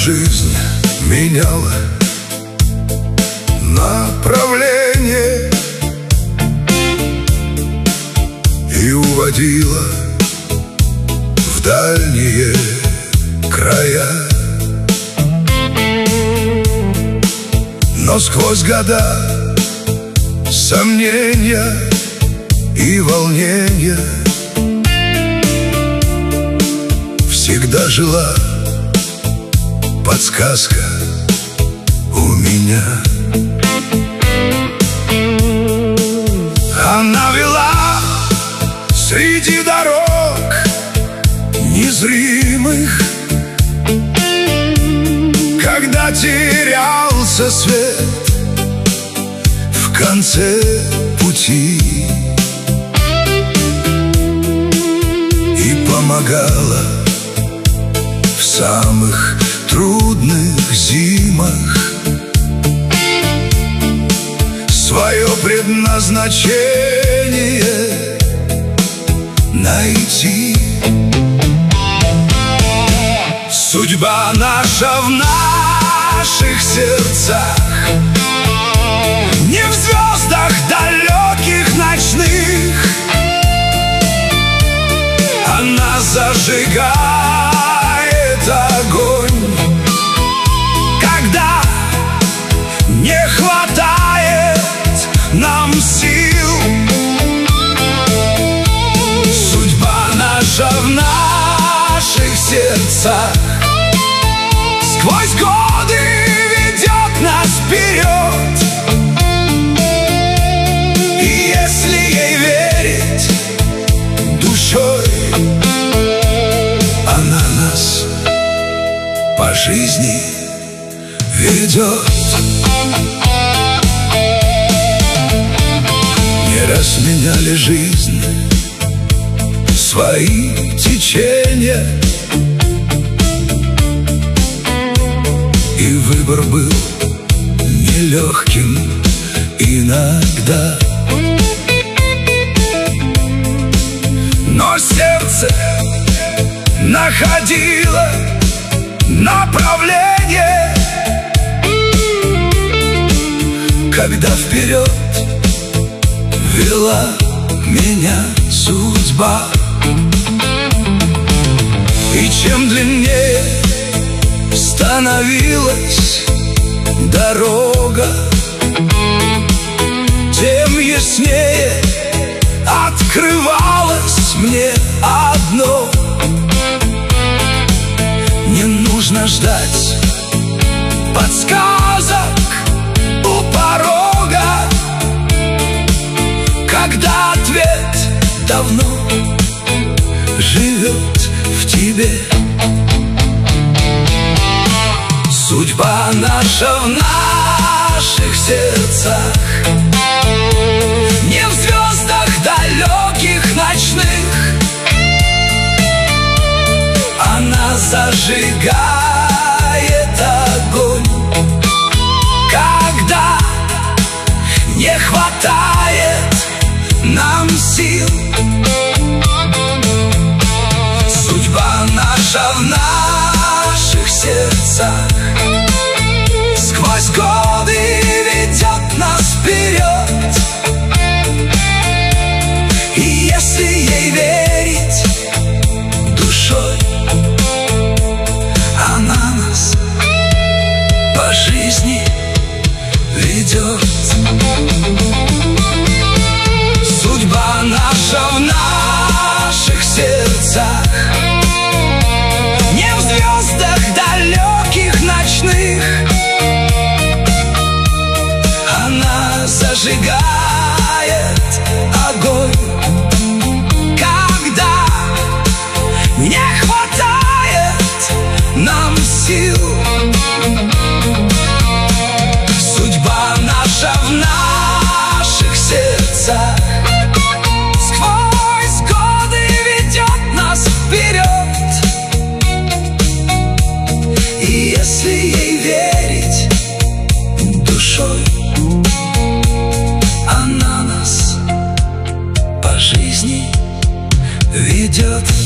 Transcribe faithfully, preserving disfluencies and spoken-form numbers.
жизнь меняла направление и уводила в дальние края. Но сквозь года сомнения и волнения всегда жила подсказка у меня. Она вела среди дорог незримых, когда терялся свет в конце пути, и помогала в самых трудных зимах свое предназначение найти. Судьба наша в наших сердцах, не в звездах далеких ночных. Она зажигает огонь, когда не хватает нам сил. Судьба наша в наших сердцах, сквозь годы ведет нас вперед. И если ей верить душой, она нас по жизни ведет. Не раз меняли жизнь свои течения, и выбор был нелегким иногда. Но сердце находило направление, когда вперед вела меня судьба. И чем длиннее становилась дорога, тем яснее открывалось мне одно: не нужно ждать подсказок у порога, когда ответ давно живет в тебе. Судьба наша в наших сердцах, не в звездах далеких ночных. Она зажигает огонь, когда не хватает нам сил. Судьба наша в наших сердцах, сквозь годы ведет нас вперед. И если ей верить душой, она нас по жизни ведет. Судьба наша в наших сердцах, не в звездах далеких ночных. Она зажигает огонь, когда не хватает нам сил. Судьба наша в наших сердцах, сквозь годы ведет нас вперед. И если ей верить душой, она нас по жизни ведет.